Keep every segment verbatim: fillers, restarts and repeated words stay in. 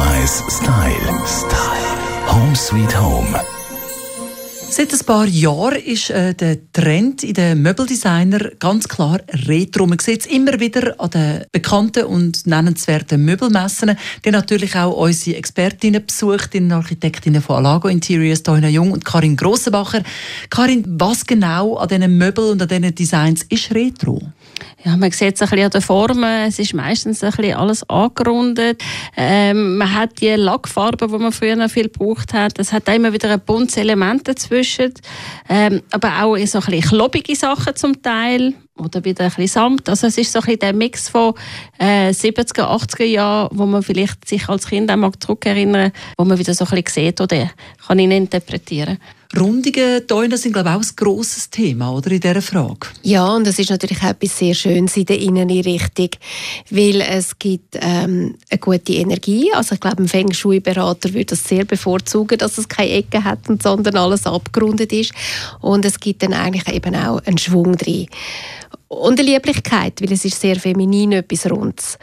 eins Style. Style. Home Sweet Home. Seit ein paar Jahren ist äh, der Trend in den Möbeldesigner ganz klar Retro. Man sieht es immer wieder an den bekannten und nennenswerten Möbelmessen, die natürlich auch unsere Expertinnen besucht, die Architektinnen von Alago Interiors, Doina Jung und Karin Grossenbacher. Karin, was genau an diesen Möbeln und an diesen Designs ist Retro? Ja, man sieht es ein bisschen an den Formen. Es ist meistens ein bisschen alles angerundet. Ähm, man hat die Lackfarben, die man früher noch viel gebraucht hat. Es hat auch immer wieder ein buntes Element dazwischen. Ähm, aber auch so ein bisschen klobige Sachen zum Teil. Oder wieder ein bisschen Samt. Also es ist so ein bisschen der Mix von äh, siebziger, achtziger Jahren, wo man vielleicht sich als Kind auch mal zurückerinnern, wo man wieder so ein bisschen sieht oder kann ihn interpretieren. Rundungen, Doina, sind, glaube ich, auch ein grosses Thema, oder, in dieser Frage? Ja, und es ist natürlich auch etwas sehr Schönes in der Inneneinrichtung, weil es gibt ähm, eine gute Energie. Also ich glaube, ein Feng Shui-Berater würde das sehr bevorzugen, dass es keine Ecken hat, sondern alles abgerundet ist. Und es gibt dann eigentlich eben auch einen Schwung drin. Und eine Lieblichkeit, weil es ist sehr feminin, etwas Rundes.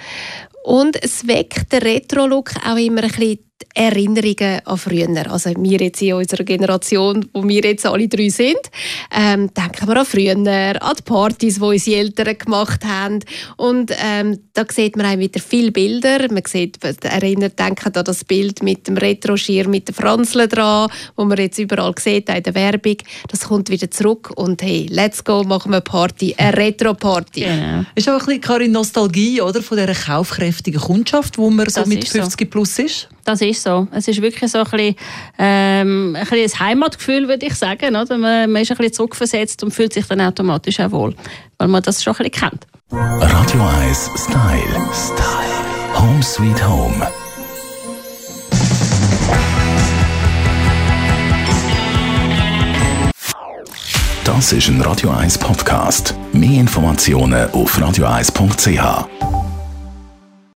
Und es weckt den Retro-Look auch immer ein bisschen Erinnerungen an früher. Also wir jetzt in unserer Generation, wo wir jetzt alle drei sind, ähm, denken wir an früher, an die Partys, die unsere Eltern gemacht haben. Und ähm, da sieht man auch wieder viele Bilder. Man sieht, erinnert, denkt an das Bild mit dem Retro-Schirm, mit den Franzeln dran, wo man jetzt überall sieht, auch in der Werbung. Das kommt wieder zurück und hey, let's go, machen wir eine Party, eine Retro-Party. Genau. Ist auch ein bisschen, Karin, Nostalgie, oder, von dieser kaufkräftigen Kundschaft, wo man so Das mit ist so. fünfzig plus ist? Das ist so. Es ist wirklich so ein bisschen, ähm, ein, bisschen ein Heimatgefühl, würde ich sagen. Oder? Man, man ist ein bisschen zurückversetzt und fühlt sich dann automatisch auch wohl, weil man das schon ein bisschen kennt. Radio eins Style. Style. Home Sweet Home. Das ist ein Radio eins Podcast. Mehr Informationen auf radio eins punkt c h.